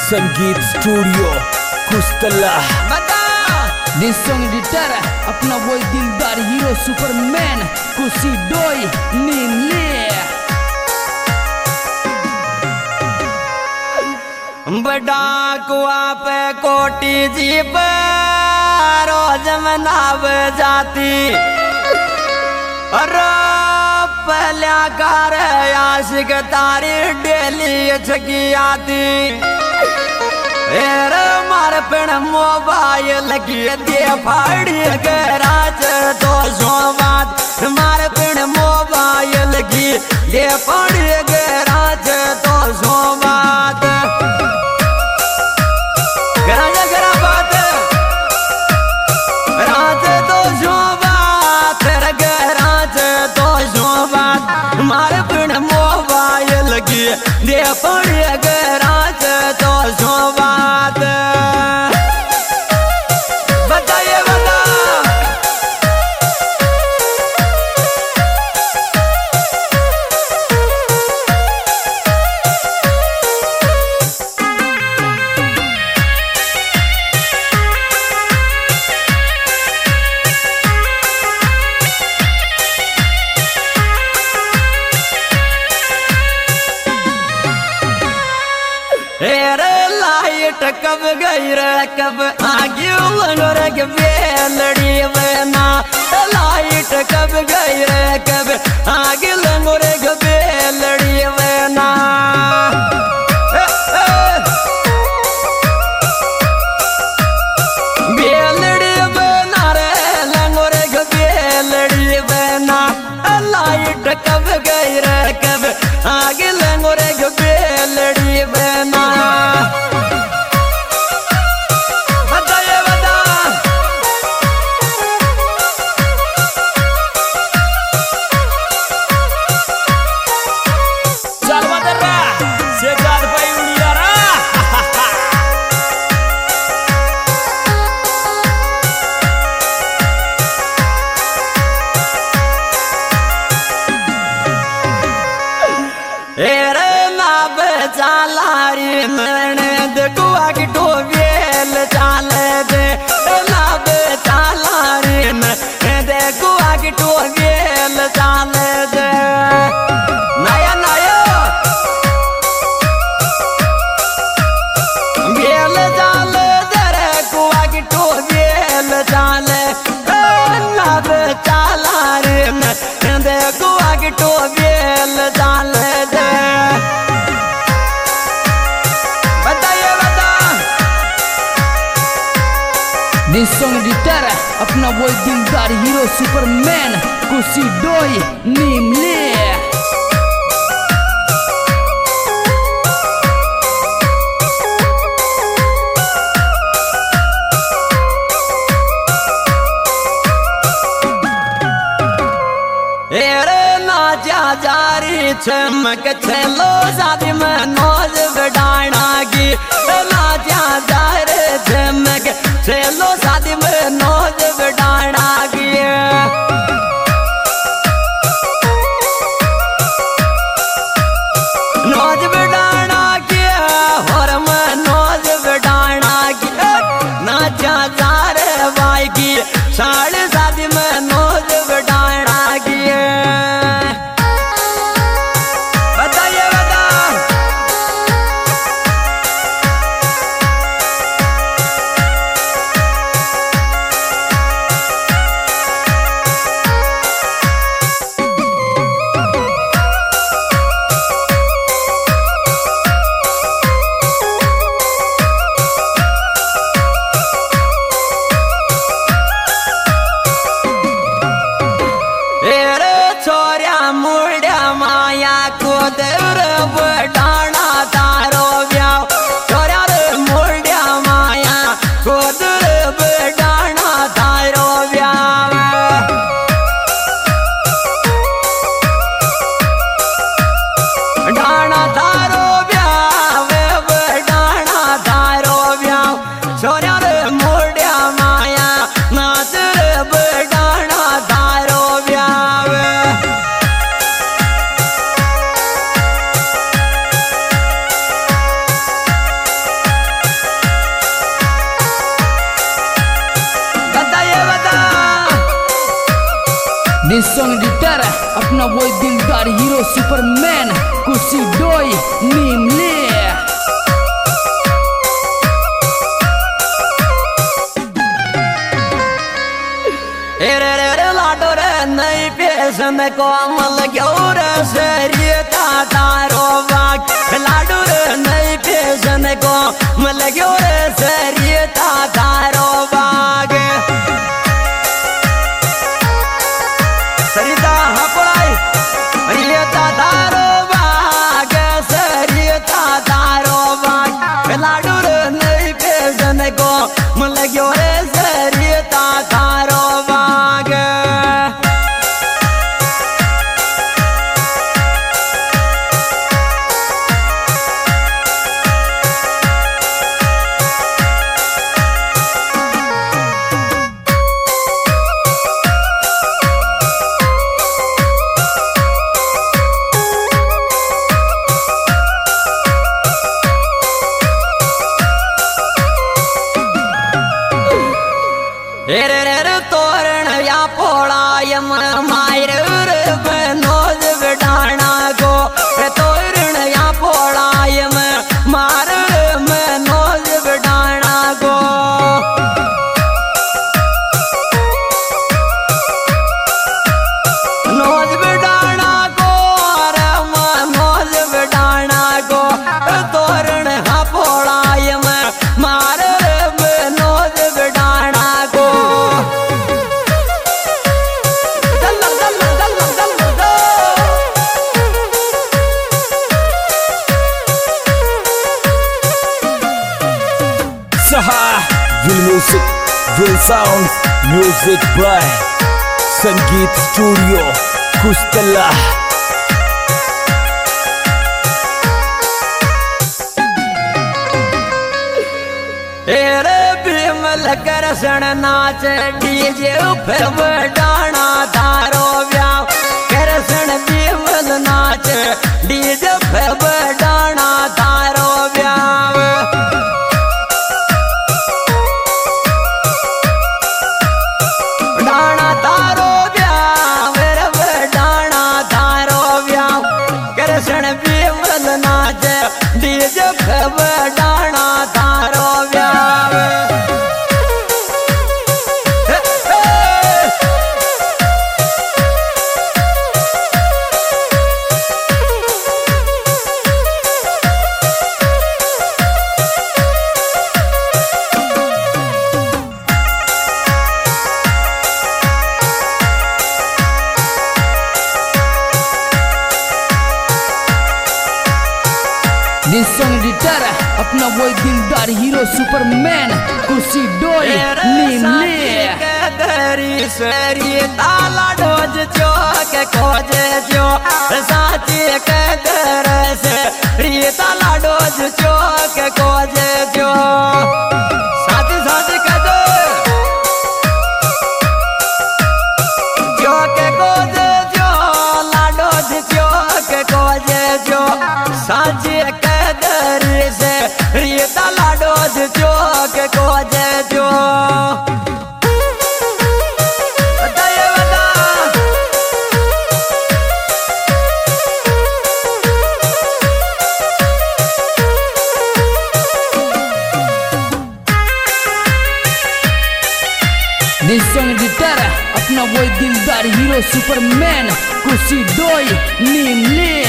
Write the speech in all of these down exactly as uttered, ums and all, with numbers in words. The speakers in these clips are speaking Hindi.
संगीत स्टूडियो कुस्तला। दिस सॉन्ग एडिटर अपना वो दिलदार हीरो सुपरमैन कुशी डोई नीमले। बड़ा कुआ पे कोटी जीप रोज मनाव जाती और पहल्या कार आशिक तारी डेली छकी आती। एर मार पिण मोबाइल की दे फाड़ी गराज तो सोवात मार पिण मोबाइल की दे फाड़ी गराज तो सोवात गराज गरा बात राज तो सोवात गराज तो सोवात मार पिण मोबाइल की दे फाड़ी गराज तो सोवात। बताइए बता कब गई रे कब आगे लंगोर के बेलड़ी बना लाइट कब गई रे कब आगे लंगोर के बेलड़ी बना। बेलड़ी बना रे लंगोर के बेलड़ी बना लाइट कब गई रे कब आगे लंगोर के बेलड़ी बना। चालारी नैन कुआ की टोवेल चाले दे लाभ चालारी दे कुआ की टोवेल चाले दे नया नया बेल चाले दे रे कुआ की टोवेल चाले लाभ चालारी दे कुआ की टोवेल चाले दे। दिस सॉन्ग एडिटर अपना वो दिलदार हीरो सुपरमैन कुशी डोई नीमले। नाचा जारी चमक चलो शादी में नौज बढ़ाना की नाचा जारे चमक चलो शादी में नौज बढ़ाना की। नौज बढ़ाना की और मैं नौज बढ़ाना की नाचा जारे भाई की साढ़े शादी में नौज बढ़ाना की। बताइए बता दिस सॉन्ग एडिटर अपना वो दिलदार हीरो सुपरमैन कुशी डोई नीमले। रे रे रे लाडो रे नई पेशन को अमल ग्योर सरियता तारो बाग लाडो रे नई पेशन को अमल ग्योर सरियता तारो बाग सरिता हपड़ाई सरियता तारो बाग सरियता तारो बाग लाडो रे नई पेशन को अमल ग्योर सरियता तारो रे रे रे तोरण या पोड़ायम मायर बनोज बिडाना को तोरण या पोड़ायम मार मनोज बिडाना को नोज बिडाना को मनोज बिडाना को तोरण हा पोड़ायम मार मनोज बिडाना को Will music, will sounds, music by Sangeet Studio Kustalla। रे बिमल करसन नाच डीजे पे बडाना तारो व्याव करसन बिमल नाच डीजे पे बडाना तारो व्याव डाना तारो व्याव रे बडाना तारो व्याव करसन बिमल नाच डीजे पे बडाना तारो व्याव दिस सॉन्ग एडिटर अपना वो दिलदार हीरो सुपरमैन कुशी डोई नीमले। दरी सरी ताला डोज जो के खोजे जो साथी के दर से री ताला डोज जो के खोजे जो साथी साथी के दो जो के खोजे जो लाडोज जो के खोजे जो साथी के दर से री ताला डोज जो के खोजे जो दिस सॉन्ग एडिटर अपना वो दिलदार हीरो सुपरमैन कुशी डोई नीमले।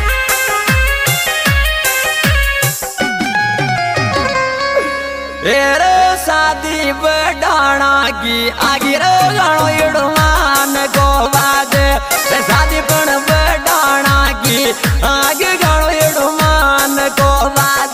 रे शादी बडाना की आगे गाणो इडमान को बाद शादी पण बडाना की आगे गाणो इडमान को बाद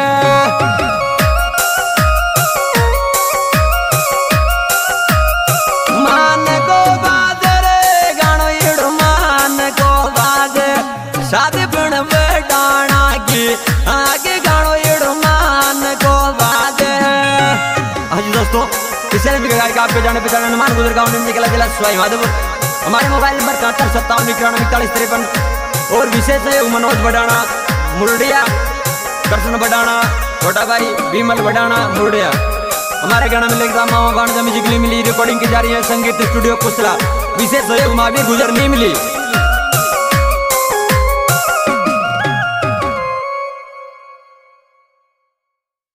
मान को बाद रे गाणो इडमान को बाद शादी पण बडाना की आगे गाणो इडमान को बाद। हाँ जी दोस्तों, इस चैनल के आपके जाने पहचाने हनुमान गुजर गाँव में निकला जिला सवाई माधोपुर। हमारे मोबाइल नंबर इकहत्तर सत्तावन इक्यानवे इकतालीस तिरपन और विशेष सहयोग मनोज बडाना मुरडिया, कृष्ण बडाना, छोटा भाई विमल बडाना मुरडिया। हमारे गाना में लेकर म्यूजिक मिली रिकॉर्डिंग की जा रही है संगीत स्टूडियो कुशला। विशेष सहयोग महावीर गुजर नीमली।